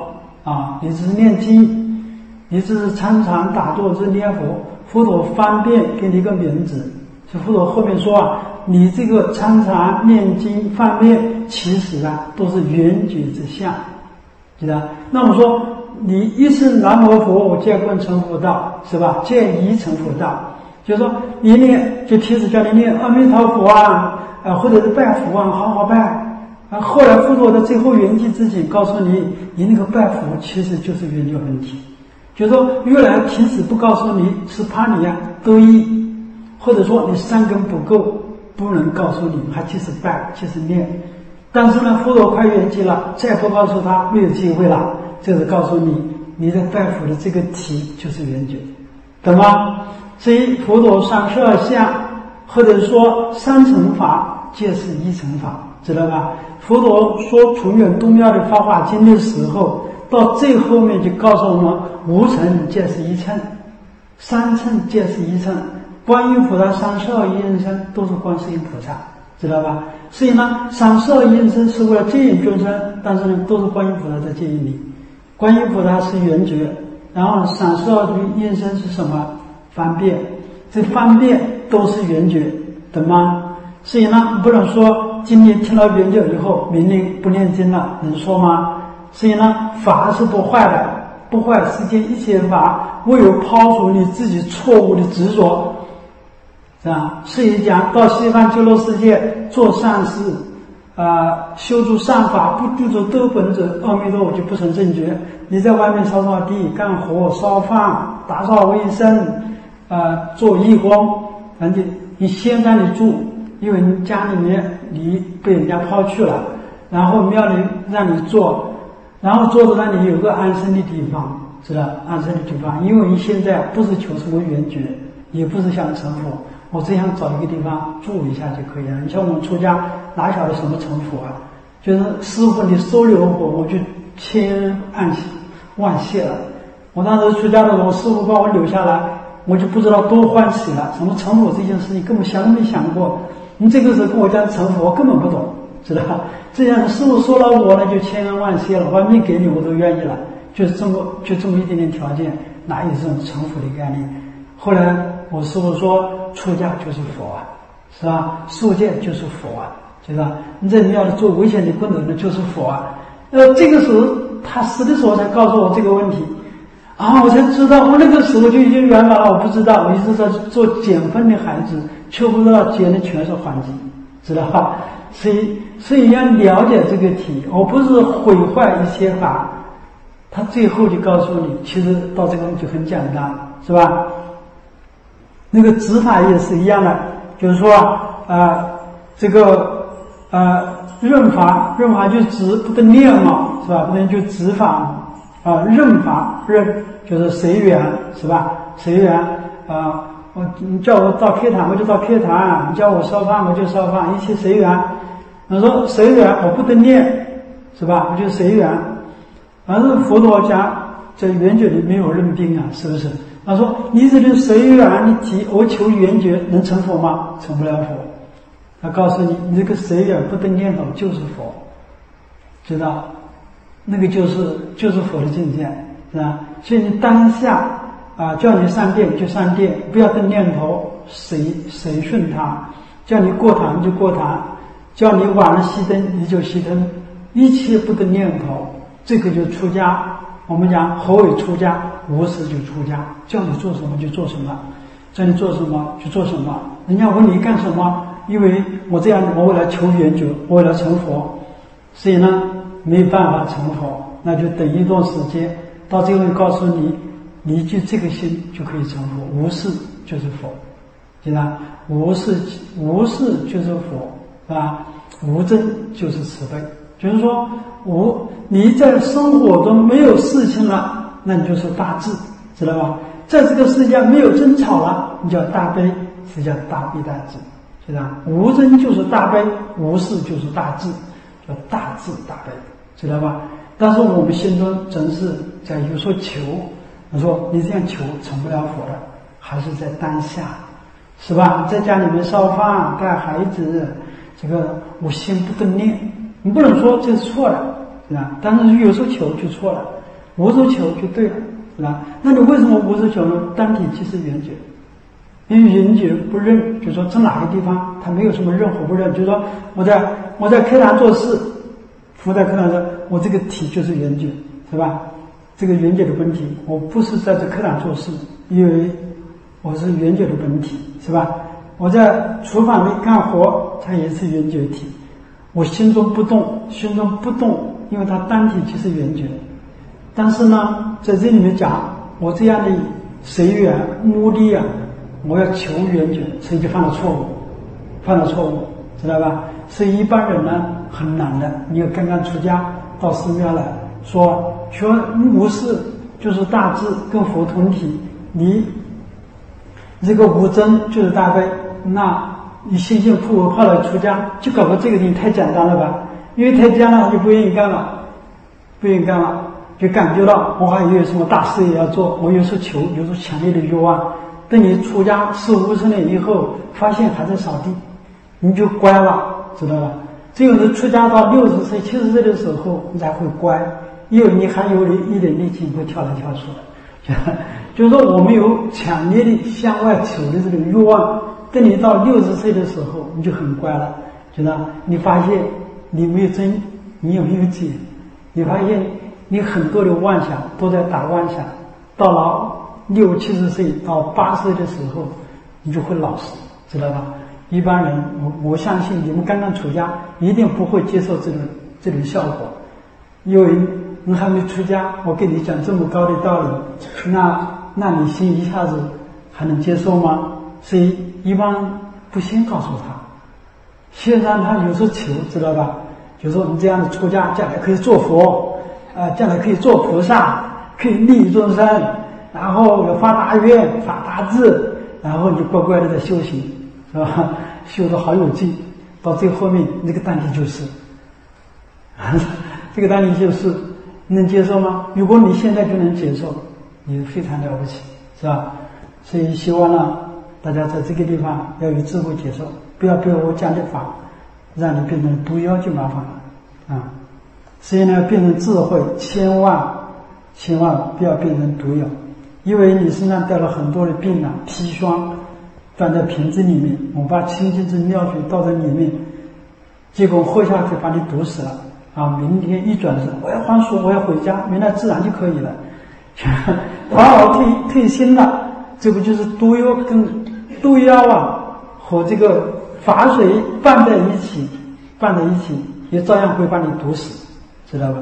你只是念经，你只是参禅打坐，只是念佛，佛陀方便给你一个名字。所以佛陀后面说你这个参禅念经方便，其实都是缘觉之相，记得？那我说你一声南无佛，我见观成佛道，是吧？见一成佛道，就是说你念，就提示叫你念阿弥陀佛或者是拜佛好好拜。后来佛陀的最后圆寂之际告诉你，你那个拜佛其实就是缘觉问题，就是说越来平时不告诉你，是怕你得意，或者说你善根不够，不能告诉你，还去是拜，去是念。但是呢，佛陀快圆寂了，再不告诉他没有机会了，就是告诉你，你的拜佛的这个题就是缘觉，懂吗？所以佛陀32相，或者说三乘法，皆是一乘法，知道吧？佛陀说从远东妙的发华经的时候，到最后面就告诉我们，无乘皆是一乘，三乘皆是一乘。观音菩萨32亿人生都是观世音菩萨，知道吧？所以呢，32亿人生是为了接引众生，但是呢，都是观音菩萨在接引你。观音菩萨是缘觉，然后32亿人生是什么？方便。这方便都是缘觉，懂吗？所以呢，不能说今天听到缘觉以后，明年不念经了，能说吗？所以呢，法是不坏的，不坏世间一切法，唯有抛除你自己错误的执着，是吧？所以讲到西方极乐世界做善事，修筑善法，不具足德本者，阿弥陀佛就不成正觉。你在外面扫扫地、干活、烧饭、打扫卫生，做义工，你先在你住，因为你家里面你被人家抛去了，然后庙里让你做，然后做着让你有个安身的地方，知道安身的地方。因为你现在不是求什么缘觉，也不是想成佛，我只想找一个地方住一下就可以了。你像我们出家哪晓得什么成佛就是师父你收留我，我就千万谢了。我当时出家的时候，师父把我留下来，我就不知道多欢喜了。什么成佛这件事情根本想都没想过。你这个时候跟我讲成佛，我根本不懂，知道吧？这样师父说了我呢，就千恩万谢了，我还没给你我都愿意了。就这么一点点条件，哪有这种成佛的概念？后来我师父说，出家就是佛是吧？受戒就是佛知道吧？你在庙里做危险的功德呢，就是佛这个时候他死的时候才告诉我这个问题我才知道，我那个时候就已经圆满了。我不知道，我一直在做减分的孩子，却不知道减的全是环境，知道吧？所以要了解这个题，我不是毁坏一些法，他最后就告诉你，其实到这个就很简单，是吧？那个执法也是一样的，就是说这个任法就执不得念嘛，是吧？不能就执法任法任就是随缘，是吧？随缘你叫我到课堂我就到课堂，你叫我烧饭我就烧饭，一切随缘。我说随缘我不得念，是吧？我就随缘。反正佛陀讲在缘觉里没有认定是不是？他说你这里随缘你提我求缘觉能成佛吗？成不了佛。他告诉你，你这个随缘不得念头就是佛，知道？那个就是佛的境界，是吧？所以你当下叫你上殿就上殿，不要动念头，随顺他。叫你过堂就过堂，叫你晚了熄灯你就熄灯，一切不得念头，这个就出家。我们讲何为出家？无事就出家，叫你做什么就做什么，叫你做什么就做什么。人家问你干什么？因为我这样，我为了求缘觉，我为了成佛，所以呢没办法成佛，那就等一段时间，到最后告诉你，你就这个心就可以成佛。无事就是佛，知道？无事就是佛，是吧？无争就是慈悲，就是说你在生活中没有事情了，那你就是大智，知道吧？在这个世界没有争吵了，你叫大悲，是叫大悲大智，知道？无争就是大悲，无事就是大智，叫大智大悲，知道吧？但是我们心中总是在有所求，我说你这样求成不了佛的，还是在当下，是吧？在家里面烧饭带孩子，这个我心不得念，你不能说这是错了，是吧？但是有时候求就错了。 无所求就对了，是吧？那你为什么无所求呢？单体即是圆觉，因为圆觉不认，就是说在哪个地方它没有什么任何不认，就是说我在课堂做事，伏在课堂上，我这个体就是圆觉，是吧？这个圆觉的本体，我不是在这课堂做事，因为我是圆觉的本体，是吧？我在厨房里干活，它也是圆觉体。我心中不动，因为它单体即是圆觉。但是呢，在这里面讲，我这样的随缘目的啊，我要求圆觉，所以就犯了错误，知道吧？所以一般人呢很难的。你要刚刚出家到寺庙来说无事就是大智，跟佛同体，你这个无争就是大悲，那你辛辛苦苦后来出家，就搞个这个东西太简单了吧？因为太简单了，就不愿意干了，就感觉到我还有什么大事业要做，我有时求，有时候强烈的欲望。等你出家40、50年以后，发现还在扫地，你就乖了，知道吧？只有你出家到60岁、70岁的时候，你才会乖，因为你还有一点力气，会跳来跳去的。就是说，我们有强烈的向外求的这种欲望。等你到60岁的时候，你就很乖了，知道？你发现你没有真，你有没有解？你发现你很多的妄想都在打妄想，到了60、70岁到80岁的时候，你就会老实，知道吧？一般人，我相信你们刚刚出家，一定不会接受这种效果，因为你还没出家，我跟你讲这么高的道理，那你心一下子还能接受吗？所以一般不先告诉他，先让他有所求，知道吧？就说你这样的出家，将来可以做佛，将来可以做菩萨，可以利益众生，然后有发大愿、发大志，然后你就乖乖的在修行，是吧？修得好有劲，到最后面那个单体就是这个单体就是能接受吗？如果你现在就能接受，你非常了不起，是吧？所以希望呢，大家在这个地方要有智慧接受，不要被我讲的法让你变成毒药就麻烦了啊！所以呢，变成智慧，千万不要变成毒药，因为你身上带了很多的病啊，砒霜放在瓶子里面，我把清净之妙水倒在里面，结果喝下去把你毒死了啊！明天一转身，我要还俗，我要回家，原来自然就可以了，把我退心了，这不就是毒药跟毒药啊和这个法水拌在一起，也照样会把你毒死，知道吧？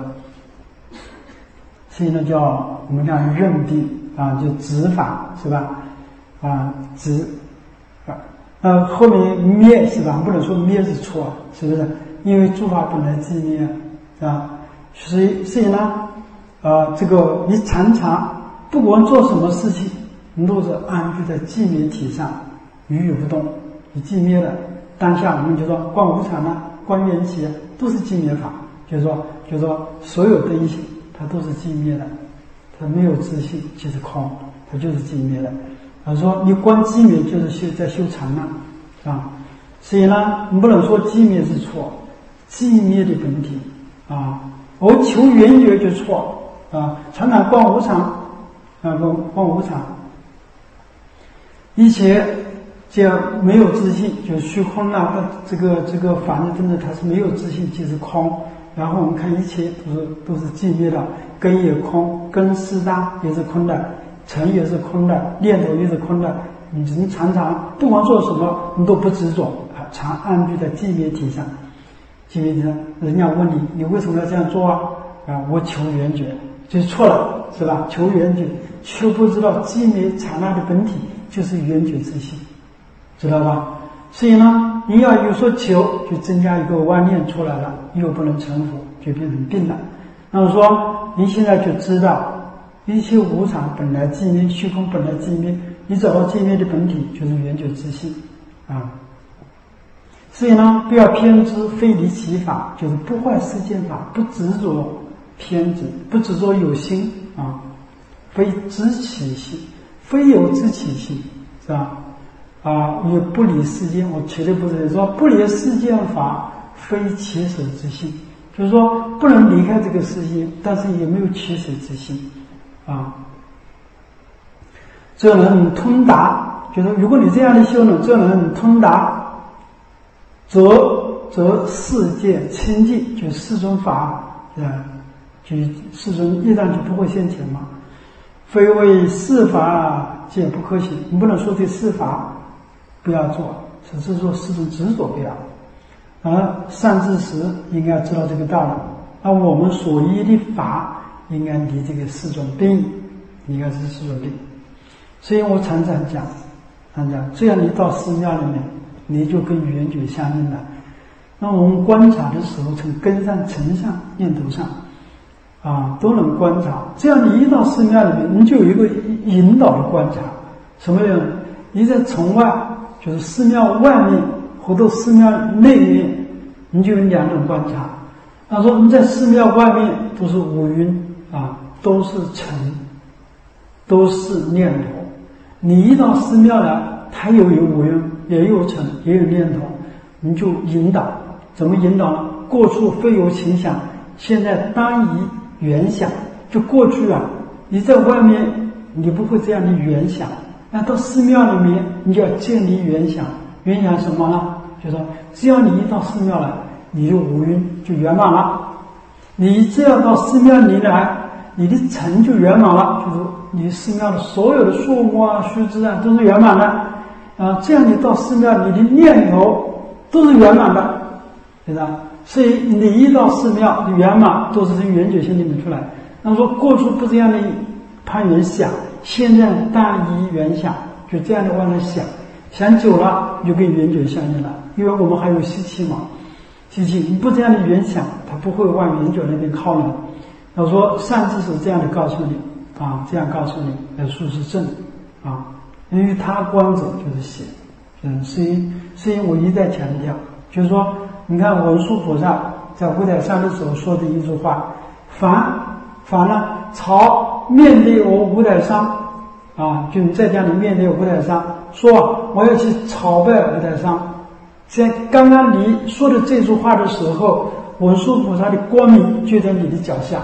所以呢，我们叫认定啊，就执法，是吧？执啊，后面灭是吧？不能说灭是错，是不是？因为诸法本来即灭啊，所以呢，这个你常常不管做什么事情，你都是安居在寂灭体上，于不动，你寂灭了。当下我们就说观无常啊，观缘起啊，都是寂灭法，就是说所有东西它都是寂灭的，它没有自性即是空，它就是寂灭的。说你观寂灭就是在修禅了啊，所以呢，你不能说寂灭是错，寂灭的本体啊，我求圆觉就错啊，常常观无常啊，观无常，一切就没有自信，就虚空了。这个法的真的它是没有自信，即是空。然后我们看一切都是寂灭的，根也空，根四大也是空的，尘也是空的，念头也是空的。你常常不管做什么，你都不执着啊，常安居在寂灭体上。寂灭体上，人家问你为什么要这样做啊？我求圆觉，就是错了，是吧？求圆觉，却不知道寂灭刹那的本体就是圆觉之性，知道吧？所以呢，你要有所求，就增加一个妄念出来了，又不能成佛，就变成病了。那么说，你现在就知道一切无常本来寂灭，虚空本来寂灭，你找到寂灭的本体就是圆觉之性啊。所以呢，不要偏执非离其法，就是不坏世间法，不执着偏执，不执着有心啊，非知其性，非有知其性，是吧？也不离世间，我绝对不是说不离世间法，非其手之性， 就是说不能离开这个世心，但是也没有取舍之心啊。这能通达，就是如果你这样的修呢，这能通达，则世界清净，就四种法就四种业障就不会现前嘛。非为四法皆不可行，你不能说这四法不要做，只是说四种执着不要。而善知识应该知道这个道理，而我们所依的法应该离这个四种病，离开这四种病。所以我常常讲，这样你到寺庙里面，你就跟圆觉相应了。那我们观察的时候，从根上、尘上、念头上都能观察。这样你一到寺庙里面，你就有一个引导的观察。什么样？你在从外，就是寺庙外面或者寺庙内面，你就有两种观察。他说你在寺庙外面都是五蕴都是尘，都是念头。你一到寺庙来，它有五蕴，也有尘，也有念头，你就引导。怎么引导呢？过处非有情想，现在当以缘想。就过去你在外面你不会这样的缘想，那到寺庙里面你就要建立缘想。缘想什么呢？就是说只要你一到寺庙来，你就五蕴就圆满了。你只要到寺庙里来，你的尘就圆满了，就是你寺庙的所有的树木须知都是圆满的这样你到寺庙，你的念头都是圆满的，对吧？所以你一到寺庙的圆满都是从圆觉心里面出来。那么说过去不这样的攀缘想，现在当依缘想，就这样的往那想久了就跟圆觉相应了。因为我们还有习气嘛，习气你不这样的缘想，它不会往圆觉那边靠拢。我说善知识这样的告诉你这样告诉你来说是正因为他观者就是邪所以我一再强调，就是说你看文殊菩萨在五台山的时候说的一句话，凡呢朝面对我五台山就你在家里面对五台山，说我要去朝拜五台山。在刚刚你说的这句话的时候，文殊菩萨的光明就在你的脚下，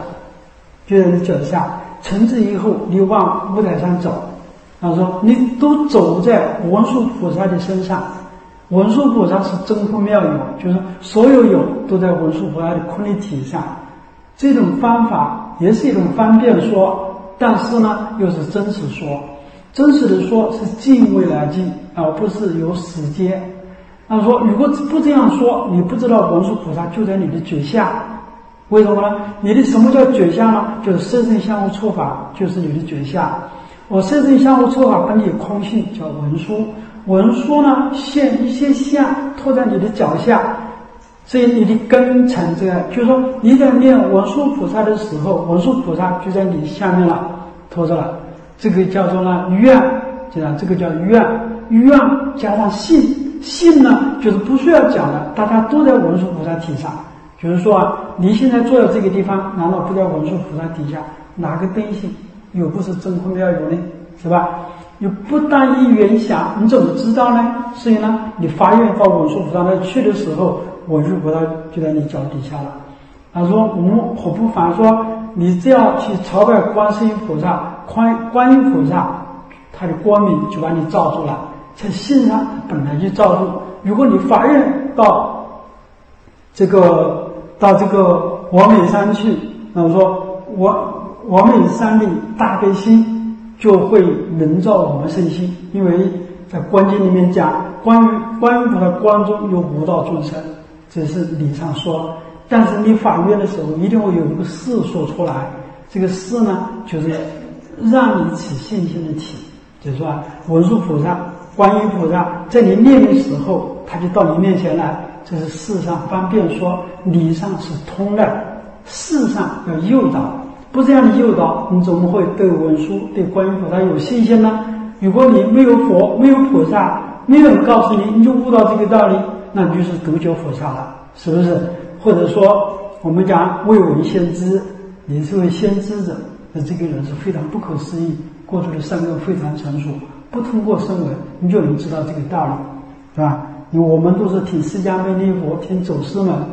从此以后你往五台山走，他说你都走在文殊菩萨的身上。文殊菩萨是真空妙有，就是所有有都在文殊菩萨的空力体上。这种方法也是一种方便说，但是呢又是真实说。真实的说是近未来境，而不是有时间。他说如果不这样说，你不知道文殊菩萨就在你的脚下。为什么呢？你的什么叫脚下呢？就是色身相互错法，就是你的脚下。我色身相互错法本体空性叫文殊，文殊呢现一些相拖在你的脚下，所以你的根成这样，就是说你在念文殊菩萨的时候，文殊菩萨就在你下面了，拖着了。这个叫做愿，这个叫愿加上信呢就是不需要讲的，大家都在文殊菩萨体上。就是说你现在坐在这个地方，难道不在文殊菩萨底下？哪个灯性又不是真空妙有呢？是吧？又不当依缘想，你怎么知道呢？所以呢，你发愿到文殊菩萨那去的时候，文殊菩萨就在你脚底下了。他说我们何不反说，你只要去朝拜观世音菩萨，观音菩萨他的光明就把你罩住了，在心上本来就罩住。如果你发愿到这个王美山去，那么说王美山的大悲心就会能照我们身心。因为在观经里面讲，观音菩萨光中有五道众生，这是理上说。但是你发愿的时候一定会有一个事说出来，这个事呢就是让你起信心的起，就是说文殊菩萨观音菩萨在你念的时候，他就到你面前来。这是事上方便说，理上是通的，事上要诱导。不这样的诱导，你怎么会对文殊对观音菩萨有信心呢？如果你没有佛没有菩萨，没有人告诉你，你就悟到这个道理，那你就是独觉菩萨了，是不是？或者说我们讲未闻先知，你是位先知者，那这个人是非常不可思议，过去的善根非常成熟，不通过声闻你就能知道这个道理，是吧？因为我们都是听释迦牟尼佛听走师们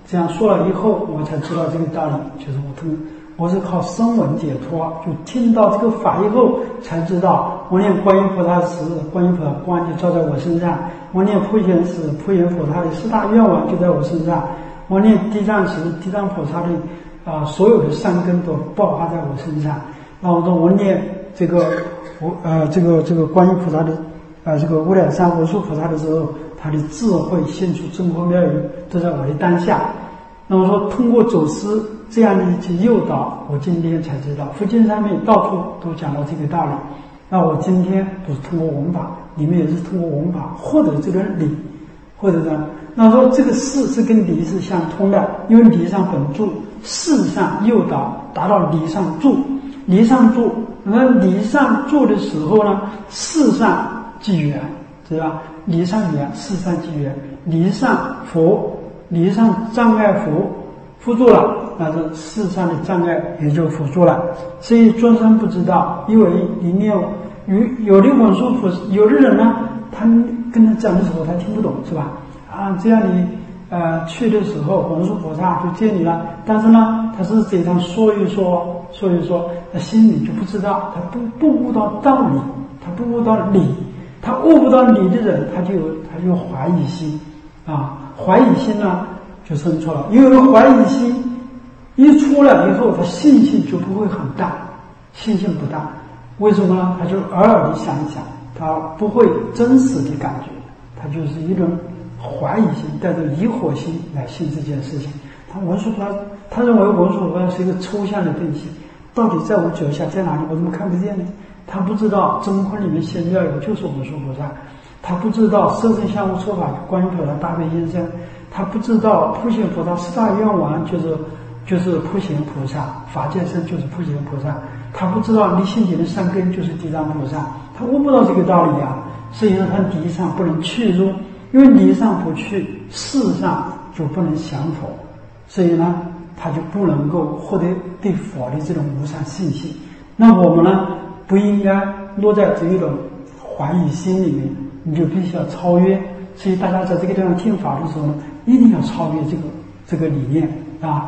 这样说了以后，我才知道这个道理，就是我是靠声闻解脱，就听到这个法以后才知道，我念观音菩萨时，观音菩萨光就照在我身上；我念普贤时，普贤菩萨的四大愿望就在我身上；我念地藏时，地藏菩萨的所有的善根都爆发在我身上。然后我念这个观音菩萨的这个无量三无数菩萨的时候，他的智慧现出真佛妙语都在我的当下。那么说，通过祖师这样的一些诱导，我今天才知道，佛经上面到处都讲到这个道理。那我今天不是通过文法，你们也是通过文法获得这个理，或者呢，那说这个事是跟理是相通的，因为理上本住，事上诱导达到理上住，理上住，那理上住的时候呢，事上即缘，对吧？理上缘，事上即缘，理上佛，理上障碍扶住了，那这事上的障碍也就扶住了。所以众生不知道，因为里面有的文殊菩萨，有的人呢，他跟他讲的时候他听不懂，是吧？这样你去的时候，文殊菩萨就接你了，但是呢，他是这样说一说，他心里就不知道，他不悟到道理，他不悟到理，他悟不到理的人，他就有怀疑心怀疑心呢就生出了，因为怀疑心一出来以后，他信心就不会很大，信心不大，为什么呢？他就偶尔的想一想，他不会真实的感觉，他就是一种怀疑心，带着疑惑心来信这件事情。他认为文殊菩萨是一个抽象的东西，到底在我脚下在哪里？我怎么看不见呢？他不知道真空里面显妙有就是文殊菩萨，他不知道色身相无说法观音菩萨大悲心身，他不知道普贤菩萨四大愿王就是普贤菩萨，法界身就是普贤菩萨，他不知道离心体的善根就是地藏菩萨，他悟不到这个道理啊，所以说他理上不能去入，因为理上不去，事上就不能降佛，所以呢，他就不能够获得对佛的这种无上信心。那我们呢，不应该落在这一种怀疑心里面，你就必须要超越。所以大家在这个地方听法的时候呢，一定要超越这个理念啊。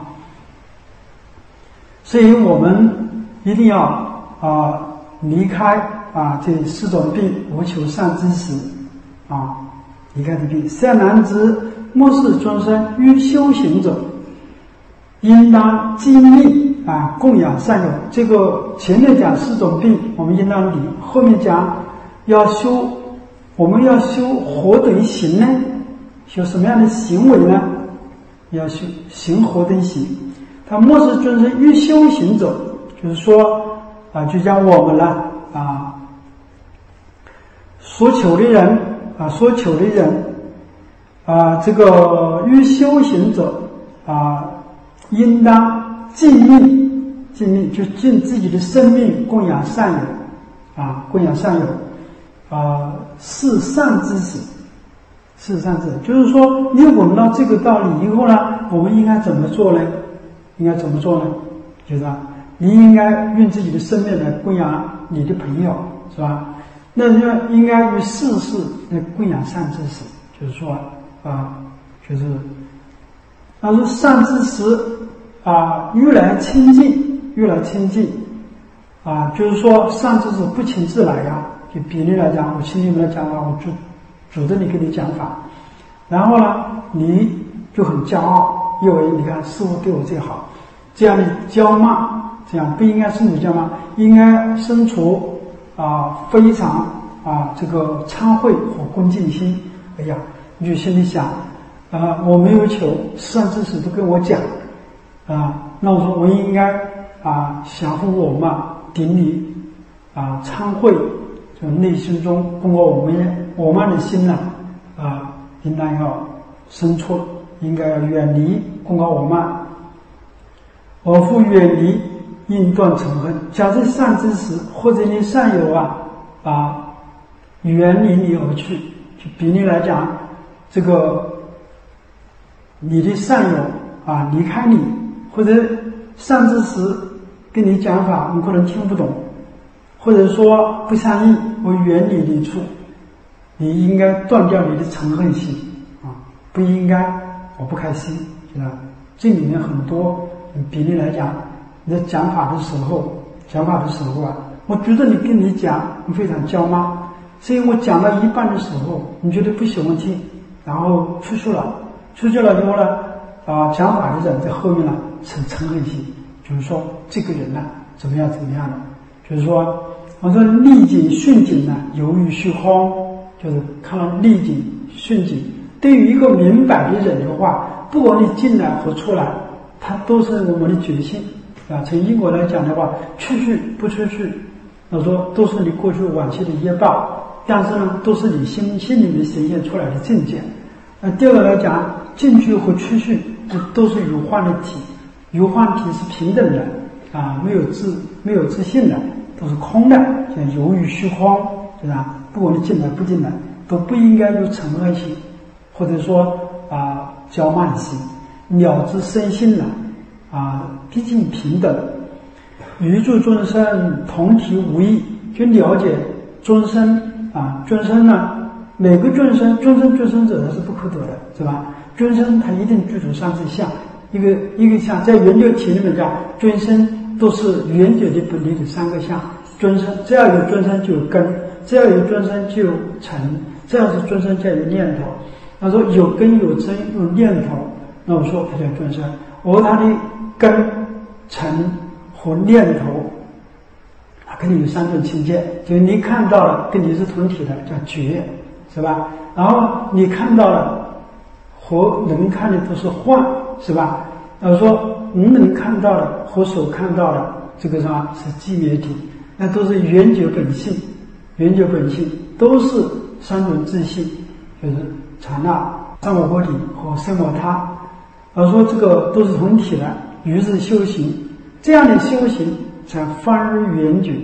所以我们一定要离开这四种病，无求善知识离开这病。善男子，末世众生于修行者，应当精力供养善友。这个前面讲四种病，我们应当理；后面讲我们要修何等行呢？修什么样的行为呢？要修行何等行？他末世众生于修行者，就是说就讲我们了所求的人这个于修行者应当尽力就尽自己的生命供养善友是善知识，就是说你闻到这个道理以后呢，我们应该怎么做呢？就是你应该用自己的生命来供养你的朋友，是吧？那就应该于世事来供养善知识，就是说他说善知识越来亲近就是说善知识不请自来就比例来讲，我请你们来讲法，我主动的给你讲法，然后呢你就很骄傲，因为你看师父对我最好，这样的骄骂，这样不应该生出骄骂，应该生出非常这个忏悔和恭敬心。哎呀，你就心里想我没有求，善知识都跟我讲那我说我应该降伏我嘛，顶礼忏悔，就内心中通过我们的心呢应当要生出，应该要远离公告我慢，而复远离，应断嗔恨。假设善知识或者你善友远离你而去，就比你来讲，这个你的善友离开你，或者善知识跟你讲法你可能听不懂，或者说不相应，我远离你处，你应该断掉你的嗔恨心不应该我不开心， 是吧？这里面很多比例来讲，你在讲法的时候啊，我觉得跟你讲非常焦吗？所以我讲到一半的时候，你觉得不喜欢听，然后出去了以后呢，讲法的人在后面呢是嗔恨心，就是说这个人呢怎么样的，就是说我说逆境顺境呢犹豫虚空，就是看到逆境顺境。对于一个明白的人的话，不管你进来和出来，它都是我们的决心啊。从因果来讲的话，出去不出去，我说都是你过去往期的业报，但是呢，都是你心里面显现出来的境界。第二个来讲，进去和出去都是有幻的体，有幻体是平等的啊，没有自信的，都是空的，像犹豫虚空，是吧？不管你进来不进来，都不应该有嗔恨心，或者说骄慢心，了知身心了毕竟平等，宇宙众生同体无异，就了解众生众生呢，每个众生者他是不可得的，是吧？众生他一定具足三世相，一个相，在圆觉体里面讲，众生都是圆觉的本体的三个相。众生只要有众生就有根，只要有众生就有尘，只要是众生就有念头。他说有根有尘有念头，那我说它叫众生。而它的根、尘和念头，它肯定有三种境界。就是你看到了跟你是同体的叫觉，是吧？然后你看到了和能看的都是幻，是吧？我说能看到的和所看到的这个什么是寂灭体，那都是圆觉本性，都是三种自性，就是禅那、三摩诃提和奢摩他。我说这个都是同体的，于是修行，这样的修行才翻圆觉，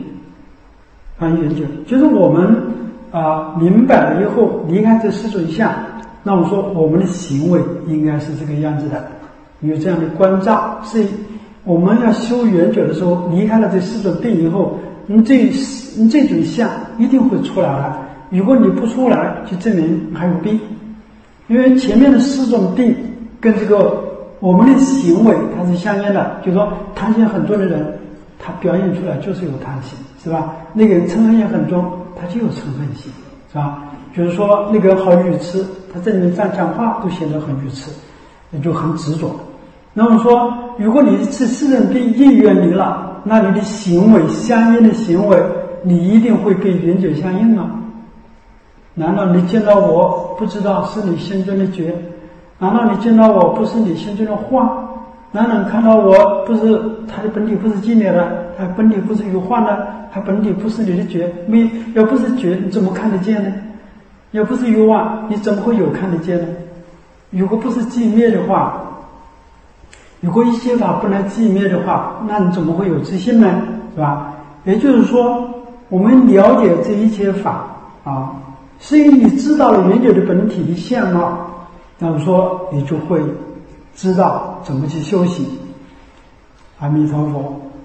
就是我们明白了以后离开这四种相，那我说我们的行为应该是这个样子的，有这样的关照。所以我们要修圆觉的时候，离开了这四种病以后，你这种相一定会出来的。如果你不出来，就证明还有病。因为前面的四种病跟这个我们的行为它是相应的，就是说贪心很重的人，他表现出来就是有贪心，是吧？那个人嗔恨也很重，他就有嗔恨心，是吧？就是说那个好愚痴，他这里面讲话都显得很愚痴，也就很执着。那么说，如果你是四种病一远离了，那你的行为相应的行为，你一定会跟圆觉相应吗？难道你见到我不知道是你心中的觉？难道你见到我不是你心中的幻？难道你看到我不是它的本体不是寂灭的，它本体不是有幻的，它本体不是你的觉？要不是觉，你怎么看得见呢？要不是有妄，你怎么会有看得见呢？如果不是寂灭的话，如果一切法不能寂灭的话，那你怎么会有自信呢？是吧？也就是说，我们了解这一切法所以你知道了圆觉的本体的相貌，那么说你就会知道怎么去修行。阿弥陀佛。